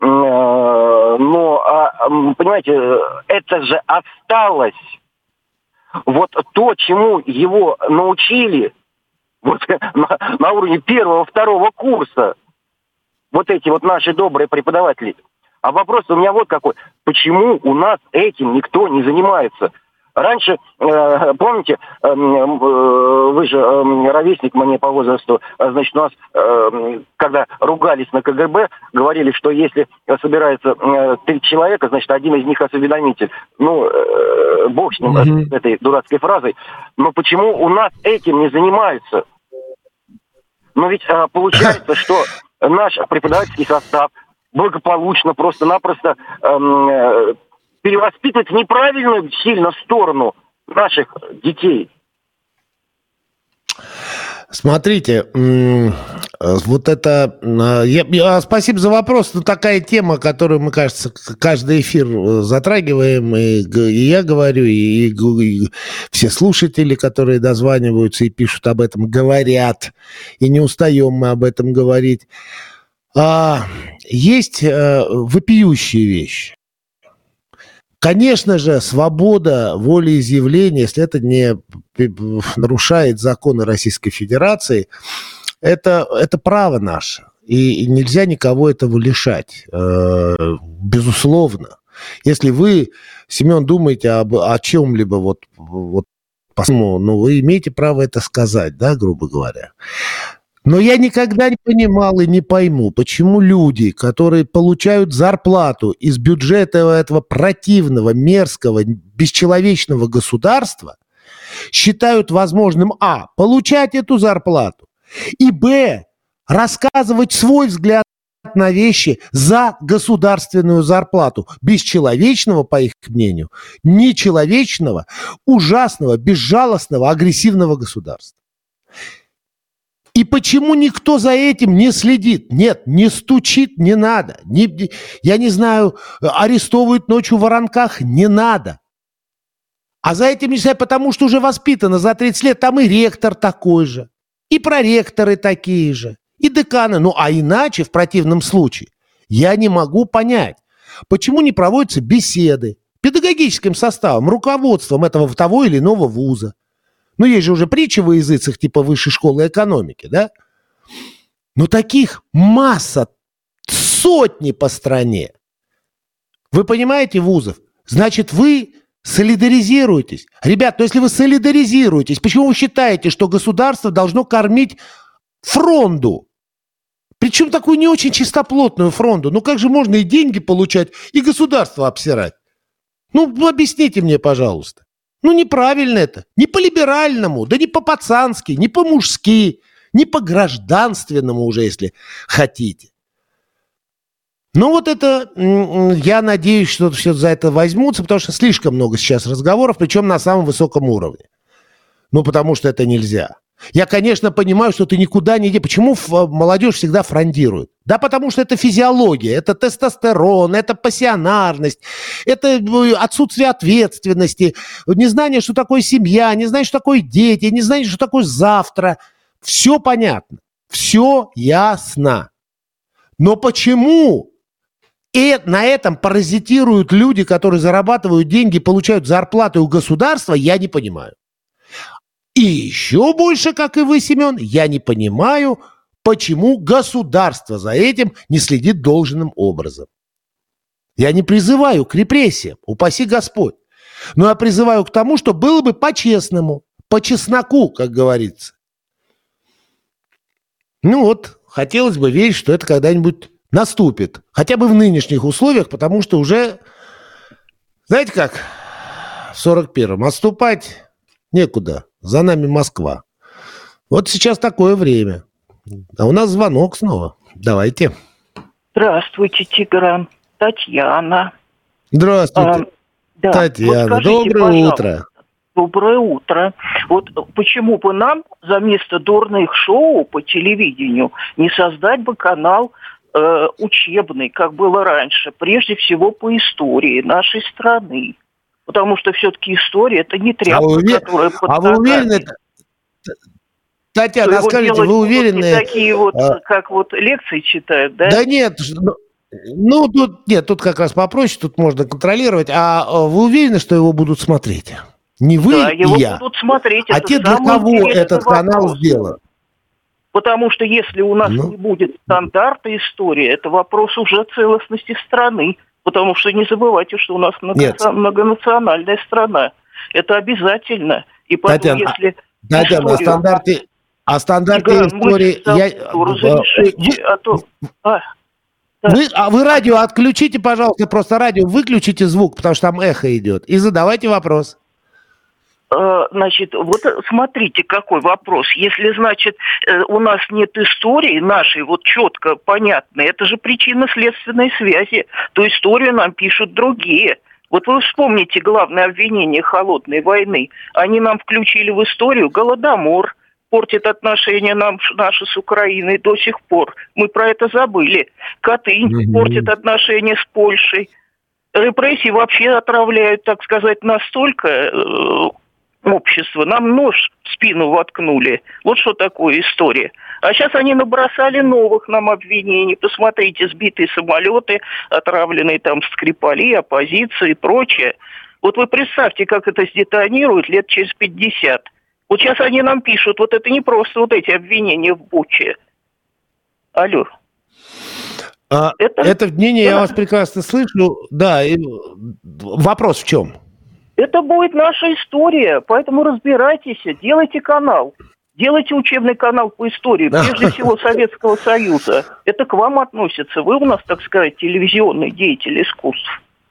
Но, понимаете, это же осталось. Вот то, чему его научили вот на, на уровне первого, второго курса. Вот эти вот наши добрые преподаватели. А вопрос у меня вот какой. Почему у нас этим никто не занимается? Раньше, э, помните, э, э, вы же э, ровесник мне по возрасту, э, значит, у нас, э, когда ругались на ка гэ бэ, говорили, что если собирается э, три человека, значит, один из них осведомитель. Ну, э, бог с ним, mm-hmm. этой дурацкой фразой. Но почему у нас этим не занимаются? Но ведь э, получается, что наш преподавательский состав благополучно, просто-напросто э, перевоспитывать в неправильную сильно сторону наших детей. Смотрите, вот это... Я, я, спасибо за вопрос. Ну, такая тема, которую, мне кажется, каждый эфир затрагиваем, и, и я говорю, и, и все слушатели, которые дозваниваются и пишут об этом, говорят, и не устаем мы об этом говорить. А, есть а, вопиющие вещи. Конечно же, свобода волеизъявления, если это не нарушает законы Российской Федерации, это, это право наше. И, и нельзя никого этого лишать. Э, безусловно. Если вы, Семен, думаете об, о чем-либо, вот, вот, по-своему, ну, вы имеете право это сказать, да, грубо говоря. Но я никогда не понимал и не пойму, почему люди, которые получают зарплату из бюджета этого противного, мерзкого, бесчеловечного государства, считают возможным, а, получать эту зарплату, и, б, рассказывать свой взгляд на вещи за государственную зарплату, бесчеловечного, по их мнению, нечеловечного, ужасного, безжалостного, агрессивного государства. И почему никто за этим не следит? Нет, не стучит, не надо. Не, я не знаю, арестовывают ночью в воронках, не надо. А за этим не следит, потому что уже воспитано за тридцать лет, там и ректор такой же, и проректоры такие же, и деканы. Ну, а иначе, в противном случае, я не могу понять, почему не проводятся беседы педагогическим составом, руководством этого того или иного вуза. Ну, есть же уже притчи во языцах типа высшей школы экономики, да? Но таких масса, сотни по стране. Вы понимаете, вузов? Значит, вы солидаризируетесь. Ребят, ну если вы солидаризируетесь, почему вы считаете, что государство должно кормить фронду? Причем такую не очень чистоплотную фронду. Ну как же можно и деньги получать, и государство обсирать? Ну, объясните мне, пожалуйста. Ну, неправильно это. Не по-либеральному, да не по-пацански, не по-мужски, не по-гражданственному уже, если хотите. Ну, вот это, я надеюсь, что все за это возьмутся, потому что слишком много сейчас разговоров, причем на самом высоком уровне. Ну, потому что это нельзя. Я, конечно, понимаю, что ты никуда не идешь. Почему молодежь всегда фрондирует? Да потому что это физиология, это тестостерон, это пассионарность, это отсутствие ответственности, незнание, что такое семья, незнание, что такое дети, незнание, что такое завтра. Все понятно, все ясно. Но почему и на этом паразитируют люди, которые зарабатывают деньги, получают зарплаты у государства, я не понимаю. И еще больше, как и вы, Семен, я не понимаю, почему государство за этим не следит должным образом. Я не призываю к репрессиям, упаси Господь. Но я призываю к тому, что было бы по-честному, по чесноку, как говорится. Ну вот, хотелось бы верить, что это когда-нибудь наступит. Хотя бы в нынешних условиях, потому что уже, знаете как, в сорок первом отступать некуда. За нами Москва. Вот сейчас такое время. А у нас звонок снова. Давайте. Здравствуйте, Тигран. Татьяна. Здравствуйте, а, да. Татьяна. Вот скажите, доброе утро. Доброе утро. Вот почему бы нам за место дурных шоу по телевидению не создать бы канал э, учебный, как было раньше, прежде всего по истории нашей страны? Потому что все-таки история – это не тряпка, а увер... которая под А вы уверены, Татьяна, скажите, вы уверены... Такие вот, а... как вот лекции читают, да? Да нет, ну тут нет, тут как раз попроще, тут можно контролировать. А вы уверены, что его будут смотреть? Не вы да, и его я, будут смотреть. а те, для кого этот канал вопрос. Сделан. Потому что если у нас ну. не будет стандарта истории, это вопрос уже целостности страны. Потому что не забывайте, что у нас много... многонациональная страна. Это обязательно. И потом, Татьяна, если... Татьяна, о стандарте, о стандарте истории... Я... Разрешите, а то... А, да. Вы, а вы радио отключите, пожалуйста, просто радио выключите звук, потому что там эхо идет, и задавайте вопрос. Значит, вот смотрите, какой вопрос. Если, значит, у нас нет истории нашей, вот четко, понятной, это же причинно-следственной связи, то историю нам пишут другие. Вот вы вспомните главное обвинение холодной войны. Они нам включили в историю Голодомор, портит отношения нам, наши с Украиной до сих пор. Мы про это забыли. Катынь mm-hmm. портит отношения с Польшей. Репрессии вообще отравляют, так сказать, настолько... Э- общество. Нам нож в спину воткнули. Вот что такое история. А сейчас они набросали новых нам обвинений. Посмотрите, сбитые самолеты, отравленные там Скрипали, оппозиция и прочее. Вот вы представьте, как это сдетонирует лет через пятьдесят. Вот сейчас они нам пишут, вот это не просто вот эти обвинения в Буче. Алло. А, это... это мнение, да. Я вас прекрасно слышу. Да, и вопрос в чем? Это будет наша история, поэтому разбирайтесь, делайте канал. Делайте учебный канал по истории, прежде всего Советского Союза. Это к вам относится. Вы у нас, так сказать, телевизионный деятель искусств.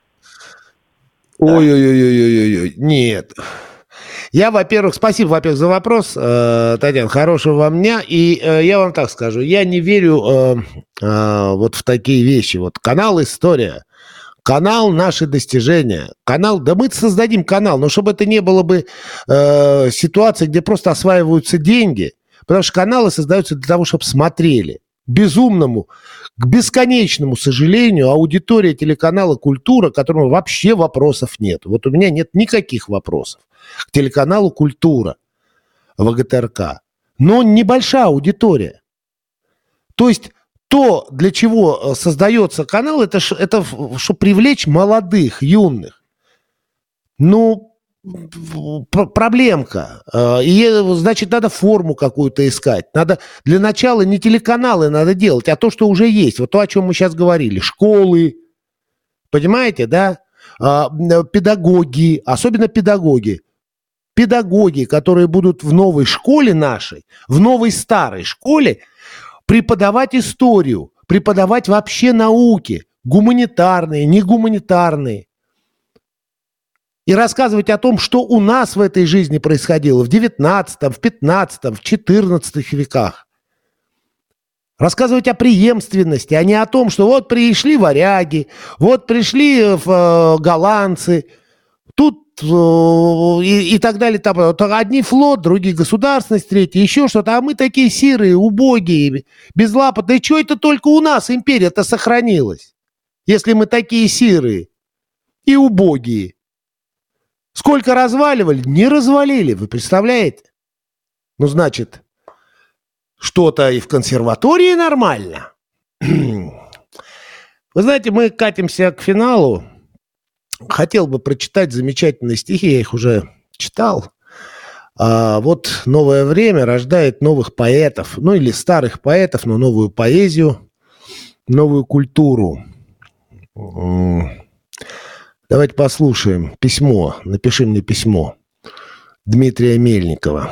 Ой-ой-ой-ой-ой-ой. Нет. Я, во-первых, спасибо, во-первых, за вопрос, Татьяна, хорошего вам дня. И я вам так скажу, я не верю э, э, вот в такие вещи. Вот канал «История». Канал «Наши достижения». Канал, да мы создадим канал, но чтобы это не было бы э, ситуации, где просто осваиваются деньги, потому что каналы создаются для того, чтобы смотрели. К безумному, к бесконечному сожалению, аудитория телеканала «Культура», к которому вообще вопросов нет. Вот у меня нет никаких вопросов к телеканалу «Культура» ВГТРК. Но небольшая аудитория. То есть... То, для чего создается канал, это, это чтобы привлечь молодых, юных. Ну, проблемка. И, значит, надо форму какую-то искать. Надо для начала не телеканалы надо делать, а то, что уже есть. Вот то, о чем мы сейчас говорили. Школы, понимаете, да? Педагоги, особенно педагоги. Педагоги, которые будут в новой школе нашей, в новой старой школе, преподавать историю, преподавать вообще науки, гуманитарные, негуманитарные. И рассказывать о том, что у нас в этой жизни происходило в девятнадцатом, в пятнадцатом, в четырнадцатом веках. Рассказывать о преемственности, а не о том, что вот пришли варяги, вот пришли э, голландцы, тут И, и так далее. Там, одни флот, другие государственность, третьи, еще что-то. А мы такие сирые, убогие, безлапотные. Что это только у нас империя-то сохранилась? Если мы такие сирые и убогие. Сколько разваливали? Не развалили, вы представляете? Ну, значит, что-то и в консерватории нормально. Вы знаете, мы катимся к финалу. Хотел бы прочитать замечательные стихи, я их уже читал. А вот новое время рождает новых поэтов, ну или старых поэтов, но новую поэзию, новую культуру. Давайте послушаем письмо, напиши мне письмо Дмитрия Мельникова.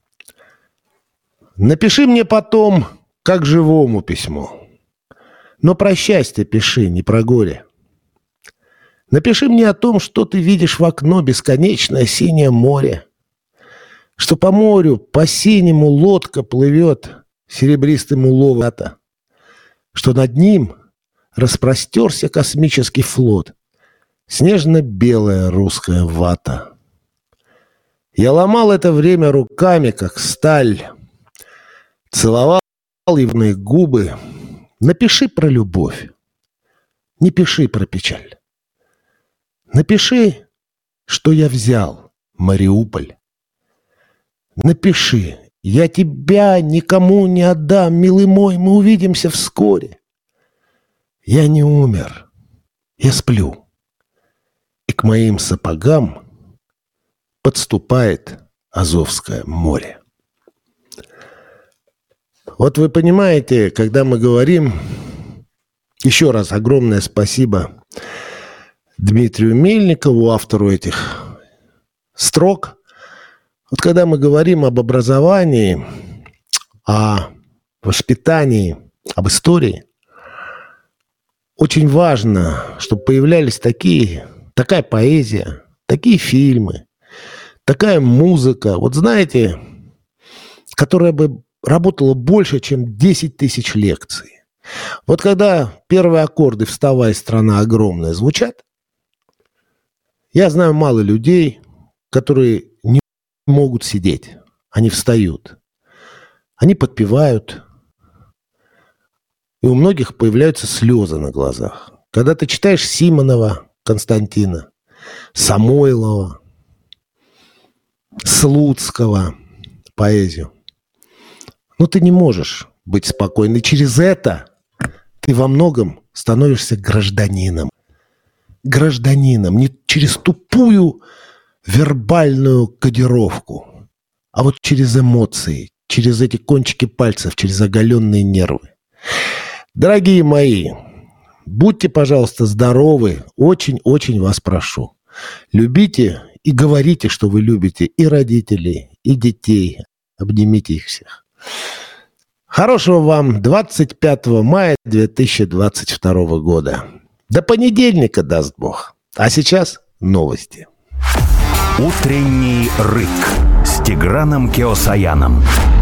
Напиши мне потом, как живому письмо, но про счастье пиши, не про горе. Напиши мне о том, что ты видишь в окно бесконечное синее море, что по морю, по синему лодка плывет серебристым уловом, что над ним распростерся космический флот, снежно-белая русская вата. Я ломал это время руками, как сталь, целовал ивные губы. Напиши про любовь, не пиши про печаль. Напиши, что я взял Мариуполь. Напиши, я тебя никому не отдам, милый мой, мы увидимся вскоре. Я не умер, я сплю, и к моим сапогам подступает Азовское море. Вот вы понимаете, когда мы говорим, еще раз огромное спасибо Дмитрию Мельникову, автору этих строк. Вот когда мы говорим об образовании, о воспитании, об истории, очень важно, чтобы появлялись такие, такая поэзия, такие фильмы, такая музыка, вот знаете, которая бы работала больше, чем десять тысяч лекций. Вот когда первые аккорды «Вставай, страна огромная» звучат, я знаю мало людей, которые не могут сидеть. Они встают. Они подпевают. И у многих появляются слезы на глазах. Когда ты читаешь Симонова Константина, Самойлова, Слуцкого поэзию, ну ты не можешь быть спокойным. И через это ты во многом становишься гражданином. Гражданином. Не через тупую вербальную кодировку, а вот через эмоции, через эти кончики пальцев, через оголенные нервы. Дорогие мои, будьте, пожалуйста, здоровы. Очень-очень вас прошу. Любите и говорите, что вы любите и родителей, и детей. Обнимите их всех. Хорошего вам двадцать пятого мая две тысячи двадцать второго года. До понедельника, даст Бог. А сейчас новости. Утренний рык с Тиграном Кеосаяном.